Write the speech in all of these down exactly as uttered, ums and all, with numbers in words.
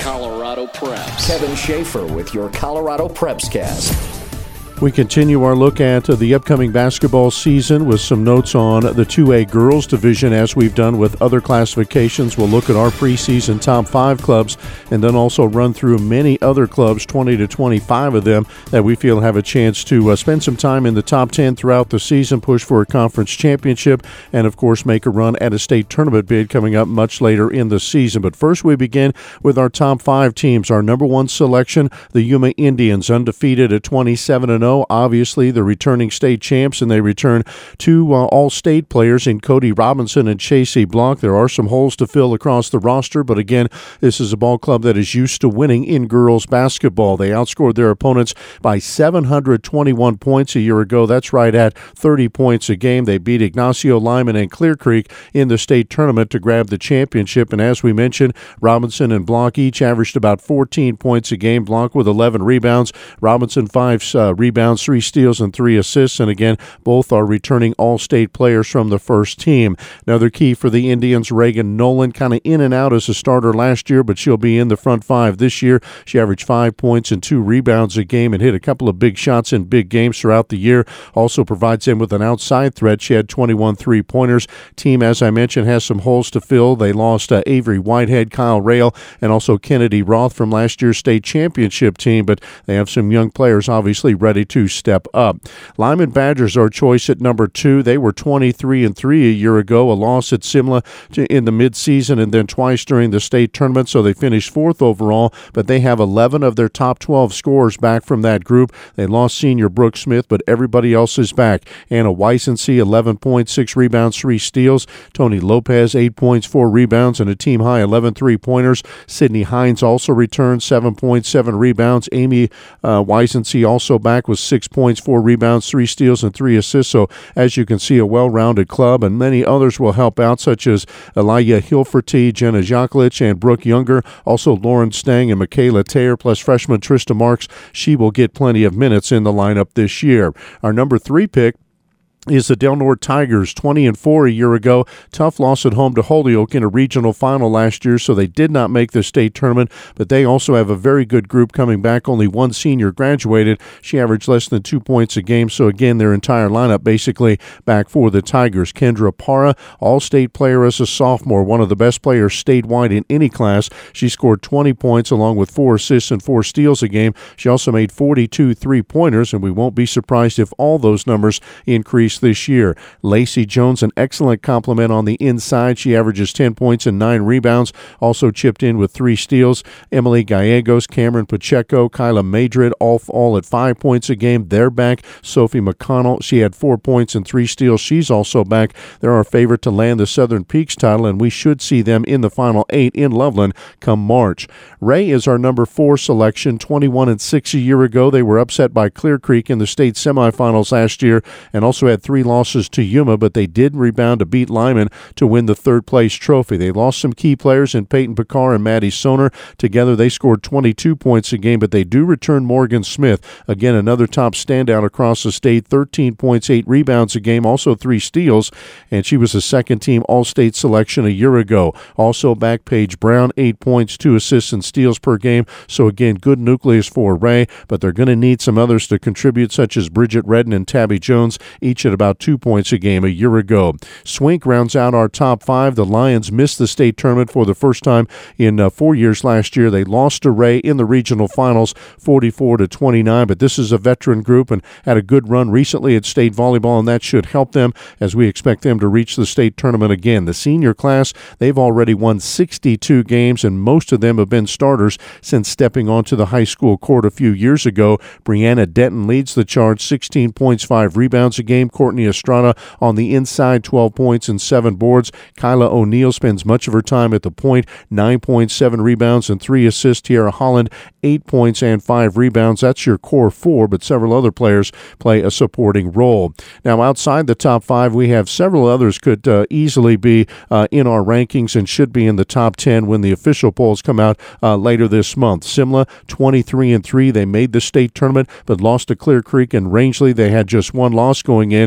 Colorado Preps. Kevin Schaefer with your Colorado Preps Cast. We continue our look at the upcoming basketball season with some notes on the two A girls division as we've done with other classifications. We'll look at our preseason top five clubs and then also run through many other clubs, twenty to twenty-five of them, that we feel have a chance to uh, spend some time in the top ten throughout the season, push for a conference championship, and of course make a run at a state tournament bid coming up much later in the season. But first we begin with our top five teams. Our number one selection, the Yuma Indians, undefeated at twenty-seven and oh. Obviously, the returning state champs, and they return two uh, all-state players in Cody Robinson and Chasey Block. There are some holes to fill across the roster, but again, this is a ball club that is used to winning in girls basketball. They outscored their opponents by seven hundred twenty-one points a year ago. That's right at thirty points a game. They beat Ignacio Lyman and Clear Creek in the state tournament to grab the championship, and as we mentioned, Robinson and Block each averaged about fourteen points a game. Block with eleven rebounds, Robinson five uh, rebounds, three steals, and three assists, and again, both are returning all-state players from the first team. Another key for the Indians, Reagan Nolan, kind of in and out as a starter last year, but she'll be in the front five this year. She averaged five points and two rebounds a game and hit a couple of big shots in big games throughout the year. Also provides them with an outside threat. She had twenty-one three-pointers. Team, as I mentioned, has some holes to fill. They lost uh, Avery Whitehead, Kyle Rail, and also Kennedy Roth from last year's state championship team, but they have some young players obviously ready to step up. Lyman Badgers are choice at number two. They were twenty-three and three a year ago, a loss at Simla in the midseason and then twice during the state tournament, so they finished fourth overall, but they have eleven of their top twelve scorers back from that group. They lost senior Brooke Smith, but everybody else is back. Anna Weissensee, eleven points, six rebounds, three steals. Tony Lopez, eight points, four rebounds, and a team-high eleven three-pointers. Sydney Hines also returned, seven points, seven rebounds. Amy uh, Weissensee also back with six points, four rebounds, three steals, and three assists. So, as you can see, a well-rounded club, and many others will help out, such as Elia Hilferty, Jenna Jakulich, and Brooke Younger. Also, Lauren Stang and Michaela Taylor, plus freshman Trista Marks. She will get plenty of minutes in the lineup this year. Our number three pick is the Del Norte Tigers, twenty and four a year ago. Tough loss at home to Holyoke in a regional final last year, so they did not make the state tournament, but they also have a very good group coming back. Only one senior graduated. She averaged less than two points a game, so again, their entire lineup basically back for the Tigers. Kendra Parra, all-state player as a sophomore, one of the best players statewide in any class. She scored twenty points along with four assists and four steals a game. She also made forty-two three-pointers, and we won't be surprised if all those numbers increase this year. Lacey Jones, an excellent complement on the inside. She averages ten points and nine rebounds. Also chipped in with three steals. Emily Gallegos, Cameron Pacheco, Kyla Madrid, all, all at five points a game. They're back. Sophie McConnell, she had four points and three steals. She's also back. They're our favorite to land the Southern Peaks title, and we should see them in the final eight in Loveland come March. Ray is our number four selection, twenty-one and six a year ago. They were upset by Clear Creek in the state semifinals last year and also had three losses to Yuma, but they did rebound to beat Lyman to win the third place trophy. They lost some key players in Peyton Picard and Maddie Soner. Together they scored twenty-two points a game, but they do return Morgan Smith. Again, another top standout across the state, thirteen points, eight rebounds a game, also three steals, and she was a second team all-state selection a year ago. Also back Paige Brown, eight points, two assists and steals per game. So again, good nucleus for Ray, but they're going to need some others to contribute, such as Bridget Redden and Tabby Jones, each at about two points a game a year ago. Swink rounds out our top five. The Lions missed the state tournament for the first time in uh, four years last year. They lost to Ray in the regional finals, forty-four to twenty-nine, but this is a veteran group and had a good run recently at state volleyball, and that should help them as we expect them to reach the state tournament again. The senior class, they've already won sixty-two games, and most of them have been starters since stepping onto the high school court a few years ago. Brianna Denton leads the charge, sixteen points, five rebounds a game. Courtney Estrada on the inside, twelve points and seven boards. Kyla O'Neill spends much of her time at the point, nine points, seven rebounds, and three assists. Tierra Holland, eight points and five rebounds. That's your core four, but several other players play a supporting role. Now, outside the top five, we have several others could uh, easily be uh, in our rankings and should be in the top ten when the official polls come out uh, later this month. Simla, twenty-three and three. They made the state tournament, but lost to Clear Creek and Rangeley. They had just one loss going in.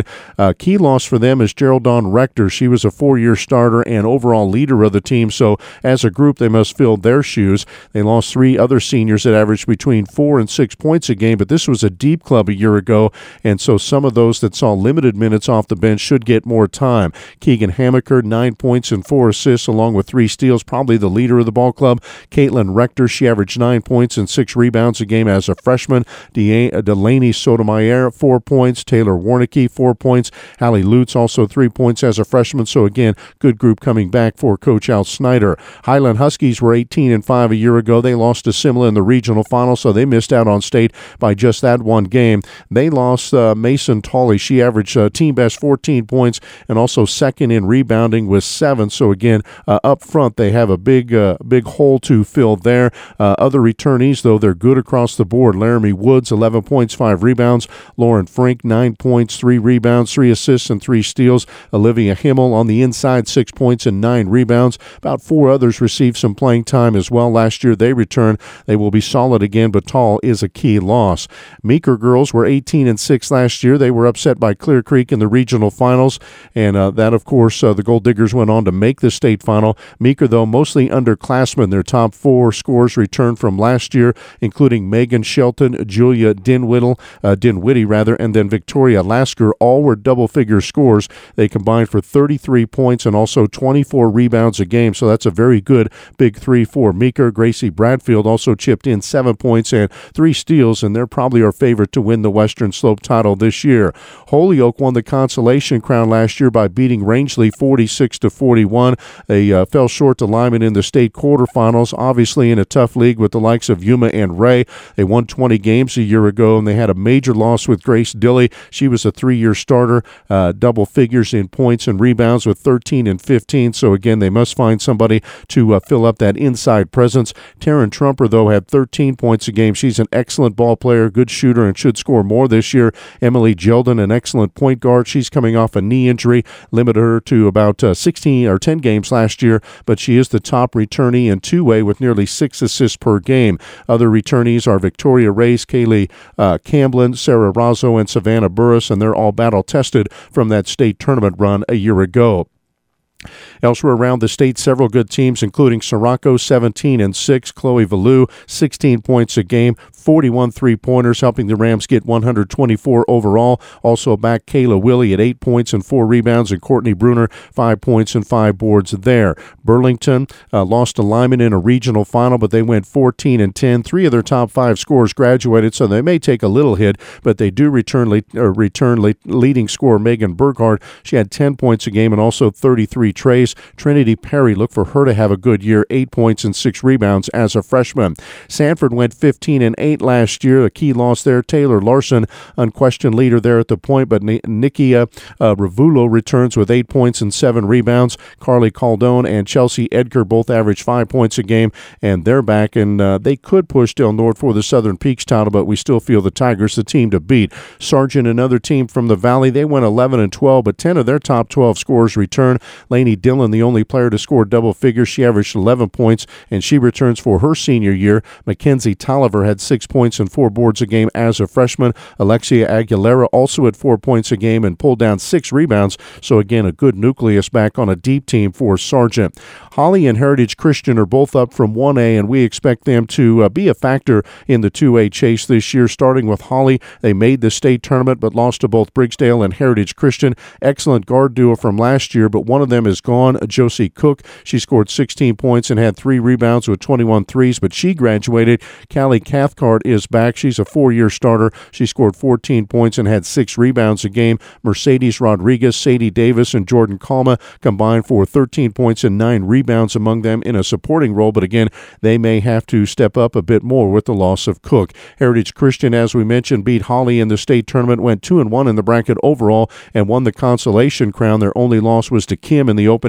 Uh, key loss for them is Geraldine Rector. She was a four-year starter and overall leader of the team, so as a group they must fill their shoes. They lost three other seniors that averaged between four and six points a game, but this was a deep club a year ago, and so some of those that saw limited minutes off the bench should get more time. Keegan Hamaker, nine points and four assists along with three steals, probably the leader of the ball club. Caitlin Rector, she averaged nine points and six rebounds a game as a freshman. De- Delaney Sotomayor, four points. Taylor Warnicki, four points. Hallie Lutz, also three points as a freshman. So again, good group coming back for Coach Al Snyder. Highland Huskies were eighteen and five a year ago. They lost to Simla in the regional final, so they missed out on state by just that one game. They lost uh, Mason Tolley. She averaged uh, team best fourteen points and also second in rebounding with seven. So again, uh, up front, they have a big, uh, big hole to fill there. Uh, other returnees, though, they're good across the board. Laramie Woods, eleven points, five rebounds. Lauren Frink, nine points, three rebounds, three assists, and three steals. Olivia Himmel on the inside, six points and nine rebounds. About four others received some playing time as well. Last year they returned. They will be solid again, but tall is a key loss. Meeker girls were eighteen and six last year. They were upset by Clear Creek in the regional finals, and uh, that, of course, uh, the Gold Diggers went on to make the state final. Meeker, though, mostly underclassmen. Their top four scores returned from last year, including Megan Shelton, Julia Dinwiddle, uh, Dinwiddie, rather, and then Victoria Lasker. All were double-figure scores. They combined for thirty-three points and also twenty-four rebounds a game, so that's a very good big three for Meeker. Gracie Bradfield also chipped in seven points and three steals, and they're probably our favorite to win the Western Slope title this year. Holyoke won the consolation crown last year by beating Rangeley forty-six to forty-one. They uh, fell short to Lyman in the state quarterfinals, obviously in a tough league with the likes of Yuma and Ray. They won twenty games a year ago, and they had a major loss with Grace Dilley. She was a three-year starter, uh, double figures in points and rebounds with thirteen and fifteen. So again, they must find somebody to uh, fill up that inside presence. Taryn Trumper, though, had thirteen points a game. She's an excellent ball player, good shooter, and should score more this year. Emily Gelden, an excellent point guard. She's coming off a knee injury, limited her to about uh, sixteen or ten games last year, but she is the top returnee in two-way with nearly six assists per game. Other returnees are Victoria Reyes, Kaylee uh, Camblin, Sarah Razzo, and Savannah Burris, and they're all battle-tested from that state tournament run a year ago. Elsewhere around the state, several good teams, including Sirocco, seventeen and six, Chloe Valou, sixteen points a game, forty-one three-pointers, helping the Rams get one hundred twenty-four overall. Also back Kayla Willie at eight points and four rebounds, and Courtney Bruner, five points and five boards there. Burlington uh, lost to Lyman in a regional final, but they went fourteen and ten. Three of their top five scorers graduated, so they may take a little hit, but they do return, le- uh, return le- leading scorer Megan Burkhardt. She had ten points a game and also thirty-three trays. Trinity Perry, look for her to have a good year, eight points and six rebounds as a freshman. Sanford went fifteen and eight last year. A key loss there. Taylor Larson, unquestioned leader there at the point, but N- Nikia uh, Ravulo returns with eight points and seven rebounds. Carly Caldone and Chelsea Edgar both average five points a game, and they're back, and uh, they could push Del Norte for the Southern Peaks title, but we still feel the Tigers the team to beat. Sargent, another team from the Valley, they went eleven and twelve, but ten of their top twelve scorers return. Lainey Dillon, the only player to score double figures, she averaged eleven points, and she returns for her senior year. Mackenzie Tolliver had six points and four boards a game as a freshman. Alexia Aguilera also had four points a game and pulled down six rebounds, so again, a good nucleus back on a deep team for Sargent. Holly and Heritage Christian are both up from one A, and we expect them to uh, be a factor in the two A chase this year. Starting with Holly, they made the state tournament but lost to both Briggsdale and Heritage Christian. Excellent guard duo from last year, but one of them is gone, Josie Cook. She scored sixteen points and had three rebounds with twenty-one threes, but she graduated. Callie Cathcart is back. She's a four-year starter. She scored fourteen points and had six rebounds a game. Mercedes Rodriguez, Sadie Davis, and Jordan Kalma combined for thirteen points and nine rebounds among them in a supporting role, but again, they may have to step up a bit more with the loss of Cook. Heritage Christian, as we mentioned, beat Holly in the state tournament, went two and one in the bracket overall, and won the consolation crown. Their only loss was to Kim in the opening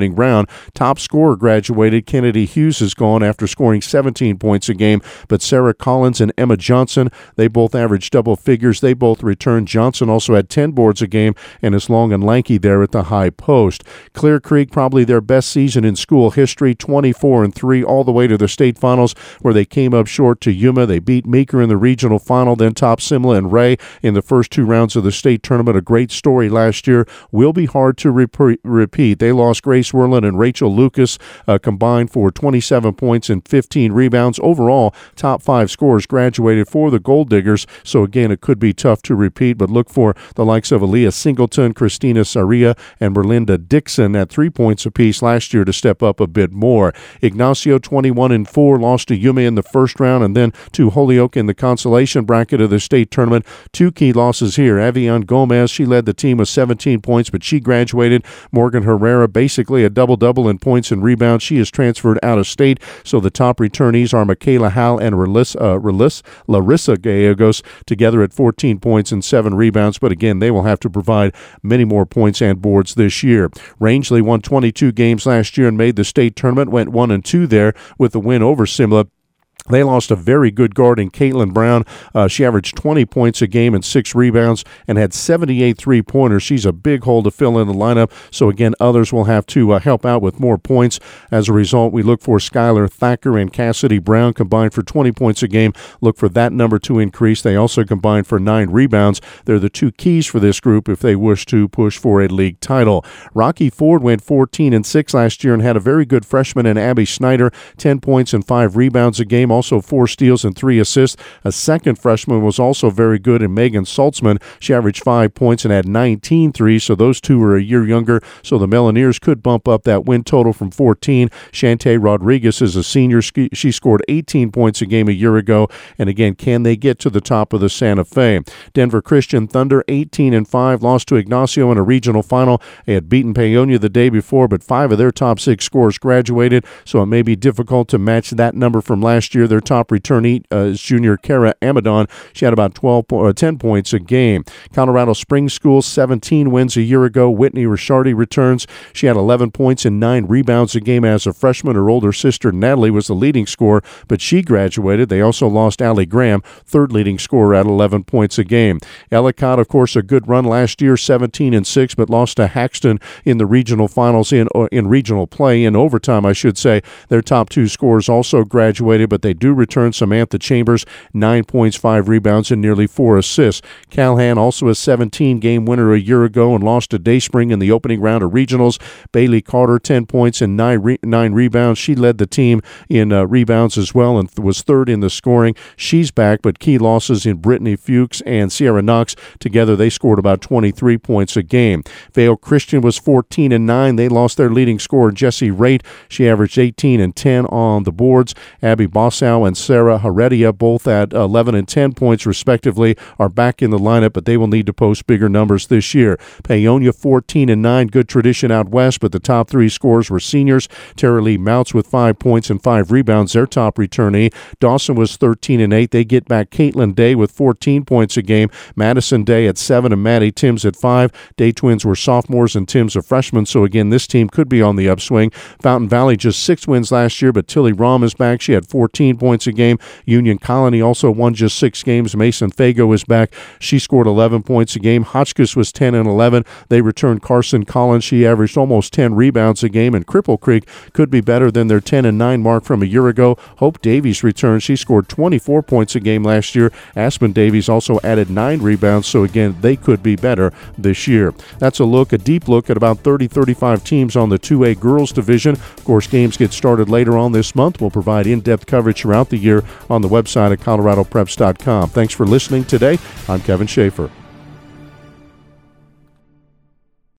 opening round. Top scorer graduated. Kennedy Hughes is gone after scoring seventeen points a game, but Sarah Collins and Emma Johnson, they both averaged double figures. They both returned. Johnson also had ten boards a game and is long and lanky there at the high post. Clear Creek, probably their best season in school history, twenty-four and three, all the way to the state finals, where they came up short to Yuma. They beat Meeker in the regional final, then topped Simla and Ray in the first two rounds of the state tournament. A great story last year. Will be hard to rep- repeat. They lost Grace Werland and Rachel Lucas uh, combined for twenty-seven points and fifteen rebounds. Overall, top five scorers graduated for the Gold Diggers, so again, it could be tough to repeat, but look for the likes of Aaliyah Singleton, Christina Saria, and Merlinda Dixon at three points apiece last year to step up a bit more. Ignacio, twenty-one and four, lost to Yuma in the first round, and then to Holyoke in the consolation bracket of the state tournament. Two key losses here. Avian Gomez, she led the team with seventeen points, but she graduated. Morgan Herrera, basically a double-double in points and rebounds. She is transferred out of state, so the top returnees are Michaela Howell and Larissa, uh, Larissa, Larissa Gallegos, together at fourteen points and seven rebounds, but again, they will have to provide many more points and boards this year. Rangeley won twenty-two games last year and made the state tournament, went one and two there with the win over Simla. They lost a very good guard in Caitlin Brown. Uh, she averaged twenty points a game and six rebounds and had seventy-eight three-pointers. She's a big hole to fill in the lineup, so again, others will have to uh, help out with more points. As a result, we look for Skylar Thacker and Cassidy Brown combined for twenty points a game. Look for that number to increase. They also combined for nine rebounds. They're the two keys for this group if they wish to push for a league title. Rocky Ford went fourteen and six last year and had a very good freshman in Abby Schneider, ten points and five rebounds a game. Also four steals and three assists. A second freshman was also very good in Megan Saltzman. She averaged five points and had nineteen threes, so those two are a year younger, so the Melineers could bump up that win total from fourteen. Shantae Rodriguez is a senior. She scored eighteen points a game a year ago, and again, can they get to the top of the Santa Fe? Denver Christian Thunder, eighteen and five, lost to Ignacio in a regional final. They had beaten Paonia the day before, but five of their top six scorers graduated, so it may be difficult to match that number from last year. Their top returnee uh, is junior Kara Amadon. She had about twelve, uh, ten points a game. Colorado Springs School, seventeen wins a year ago. Whitney Rishardi returns. She had eleven points and nine rebounds a game as a freshman. Her older sister Natalie was the leading scorer, but she graduated. They also lost Allie Graham, third leading scorer at eleven points a game. Ellicott, of course, a good run last year, seventeen and six, but lost to Haxton in the regional finals in uh, in regional play, in overtime, I should say. Their top two scorers also graduated, but they do return. Samantha Chambers, nine points, five rebounds, and nearly four assists. Calhan, also a seventeen-game winner a year ago and lost to Dayspring in the opening round of regionals. Bailey Carter, ten points and nine, re- nine rebounds. She led the team in uh, rebounds as well and th- was third in the scoring. She's back, but key losses in Brittany Fuchs and Sierra Knox. Together, they scored about twenty-three points a game. Vale Christian was fourteen and nine. They lost their leading scorer, Jessie Raitt. She averaged eighteen and ten on the boards. Abby Bossow and Sarah Heredia, both at eleven and ten points respectively, are back in the lineup, but they will need to post bigger numbers this year. Paonia fourteen and nine, good tradition out west, but the top three scorers were seniors. Tara Lee Mounts with five points and five rebounds, their top returnee. Dawson was thirteen and eight. They get back Caitlin Day with fourteen points a game. Madison Day at seven and Maddie Timms at five. Day twins were sophomores and Timms a freshman, so again, this team could be on the upswing. Fountain Valley just six wins last year, but Tilly Rom is back. She had fourteen points a game. Union Colony also won just six games. Mason Fago is back. She scored eleven points a game. Hotchkiss was ten and eleven. They returned Carson Collins. She averaged almost ten rebounds a game, and Cripple Creek could be better than their ten and nine mark from a year ago. Hope Davies returned. She scored twenty-four points a game last year. Aspen Davies also added nine rebounds, so again, they could be better this year. That's a look, a deep look at about thirty, thirty-five teams on the two A girls division. Of course, games get started later on this month. We'll provide in-depth coverage throughout the year on the website at colorado preps dot com. Thanks for listening today. I'm Kevin Schaefer.